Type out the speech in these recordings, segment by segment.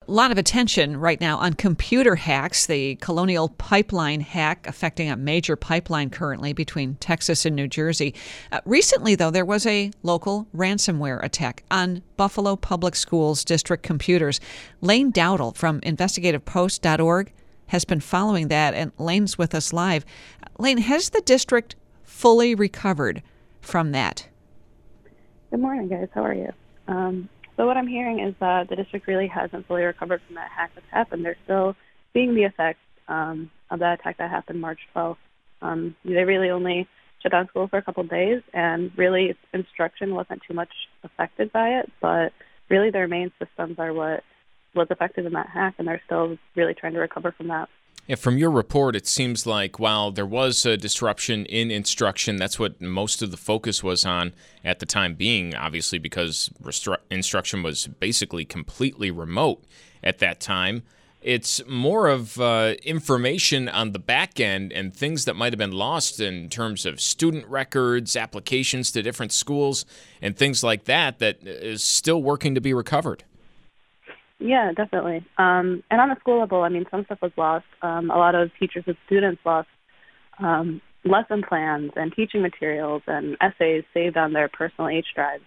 lot of attention right now on computer hacks, the Colonial Pipeline hack affecting a major pipeline currently between Texas and New Jersey. Recently, though, there was a local ransomware attack on Buffalo Public Schools district computers. Lane Dowdle from investigativepost.org has been following that, and Lane's with us live. Lane, has the district fully recovered from that? Good morning, guys. How are you? So what I'm hearing is that the district really hasn't fully recovered from that hack that's happened. They're still seeing the effects of that attack that happened March 12th. They really only shut down school for a couple of days, and really instruction wasn't too much affected by it, but really their main systems are what was affected in that hack, and they're still really trying to recover from that. Yeah, from your report, it seems like while there was a disruption in instruction, that's what most of the focus was on at the time being, obviously, because instruction was basically completely remote at that time. It's more of information on the back end and things that might have been lost in terms of student records, applications to different schools, and things like that is still working to be recovered. Yeah, definitely. And on the school level, I mean, some stuff was lost. A lot of teachers and students lost lesson plans and teaching materials and essays saved on their personal H drives.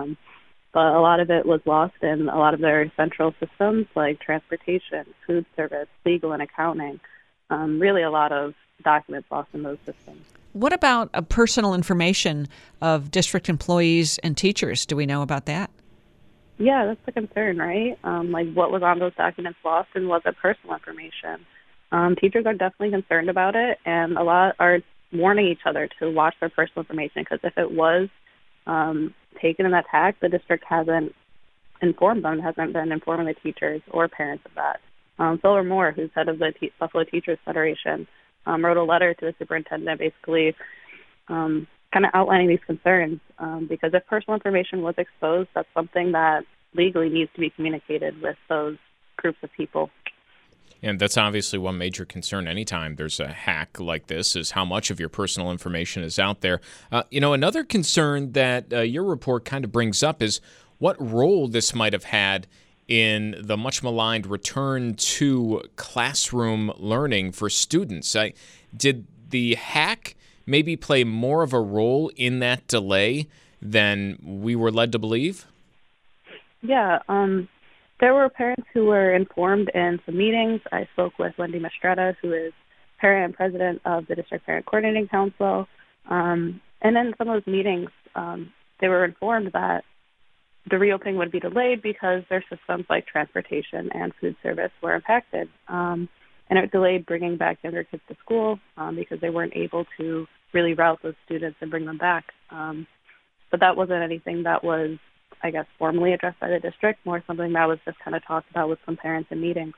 But a lot of it was lost in a lot of their central systems like transportation, food service, legal, and accounting. Really a lot of documents lost in those systems. What about personal information of district employees and teachers? Do we know about that? Yeah, that's the concern, right? Like what was on those documents lost, and was it personal information? Teachers are definitely concerned about it, and a lot are warning each other to watch their personal information, because if it was taken in that hack, the district hasn't informed them, hasn't been informing the teachers or parents of that. Phil Moore, who's head of the Buffalo Teachers Federation, wrote a letter to the superintendent basically kind of outlining these concerns, because if personal information was exposed, that's something that legally needs to be communicated with those groups of people. And that's obviously one major concern anytime there's a hack like this, is how much of your personal information is out there. Another concern that your report kind of brings up is what role this might have had in the much maligned return to classroom learning for students. Did the hack maybe play more of a role in that delay than we were led to believe? Yeah, there were parents who were informed in some meetings. I spoke with Wendy Mastretta, who is parent and president of the District Parent Coordinating Council. And in some of those meetings, they were informed that the reopening would be delayed because their systems like transportation and food service were impacted. And it delayed bringing back younger kids to school because they weren't able to really route those students and bring them back. But that wasn't anything that was, I guess, formally addressed by the district, more something that was just kind of talked about with some parents in meetings.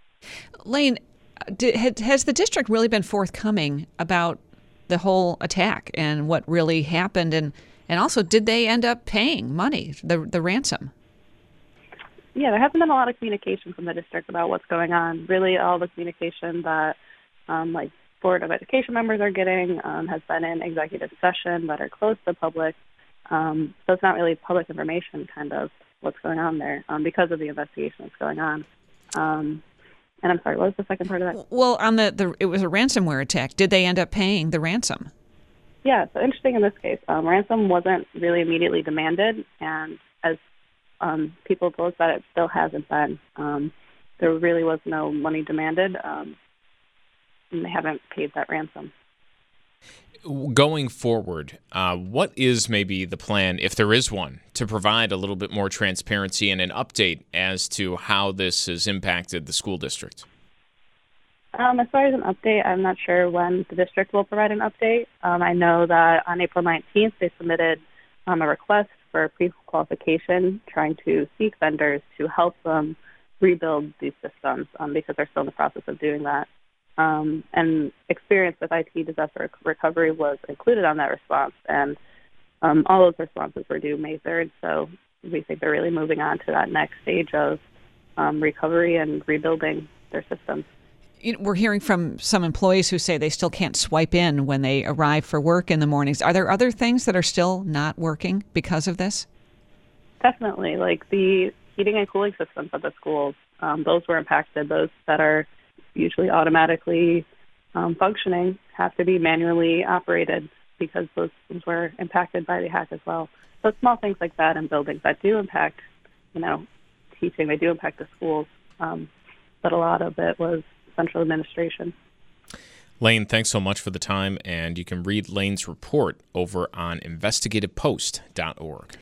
Lane, has the district really been forthcoming about the whole attack and what really happened? And also, did they end up paying money, the ransom? Yeah, there hasn't been a lot of communication from the district about what's going on. Really, all the communication that like Board of Education members are getting has been in executive session that are closed to the public. So it's not really public information, kind of, what's going on there because of the investigation that's going on. And I'm sorry, what was the second part of that? Well, on it was a ransomware attack. Did they end up paying the ransom? Yeah, so interesting in this case. Ransom wasn't really immediately demanded, and as people told us that it still hasn't been. There really was no money demanded, and they haven't paid that ransom. Going forward, what is maybe the plan, if there is one, to provide a little bit more transparency and an update as to how this has impacted the school district? As far as an update, I'm not sure when the district will provide an update. I know that on April 19th, they submitted a request for pre-qualification, trying to seek vendors to help them rebuild these systems because they're still in the process of doing that. And experience with IT disaster recovery was included on that response, and all those responses were due May 3rd, so we think they're really moving on to that next stage of recovery and rebuilding their systems. We're hearing from some employees who say they still can't swipe in when they arrive for work in the mornings. Are there other things that are still not working because of this? Definitely, like the heating and cooling systems at the schools those were impacted. Those that are usually automatically functioning have to be manually operated because those systems were impacted by the hack as well. So small things like that in buildings that do impact, teaching, they do impact the schools, but a lot of it was central administration. Lane, thanks so much for the time, and you can read Lane's report over on investigativepost.org.